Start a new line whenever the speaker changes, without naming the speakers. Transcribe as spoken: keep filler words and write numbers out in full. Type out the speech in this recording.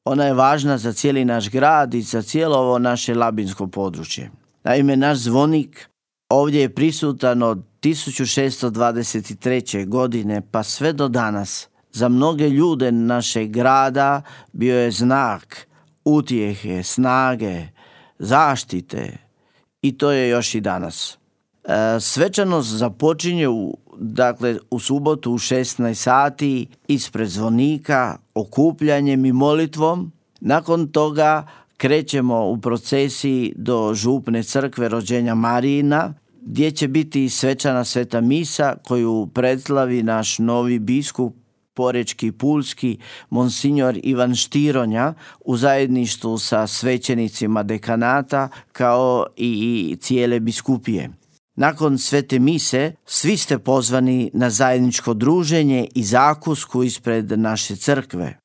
Ona je važna za cijeli naš grad i za cijelo ovo naše labinsko područje. Naime, naš zvonik ovdje je prisutan od tisuću šesto dvadeset treće. godine pa sve do danas. Za mnoge ljude našeg grada bio je znak utjehe, snage, zaštite i to je još i danas. E, svečanost započinje u, dakle, u subotu u šesnaest sati ispred zvonika okupljanjem i molitvom. Nakon toga krećemo u procesiji do župne crkve Rođenja Marijina, gdje će biti svečana sveta misa koju predslavi naš novi biskup Porečki Pulski, monsignor Ivan Štironja, u zajedništvu sa svećenicima dekanata kao i cijele biskupije. Nakon svete mise svi ste pozvani na zajedničko druženje i zakusku ispred naše crkve.